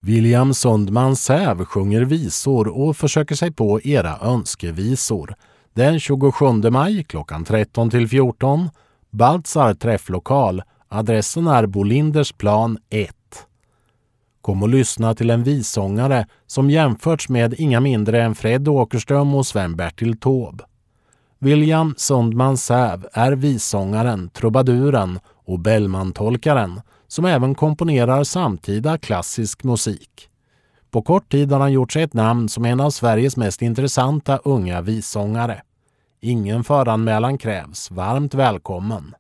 William Sundman Säv sjunger visor och försöker sig på era önskevisor. Den 27 maj klockan 13-14. Baltzar träfflokal. Adressen är Bolindersplan 1. Kom och lyssna till en vissångare som jämförts med inga mindre än Fred Åkerström och Sven-Bertil Taube. William Sundman Säv är vissångaren, trubaduren och Bellman-tolkaren som även komponerar samtida klassisk musik. På kort tid har han gjort sig ett namn som en av Sveriges mest intressanta unga vissångare. Ingen föranmälan krävs. Varmt välkommen!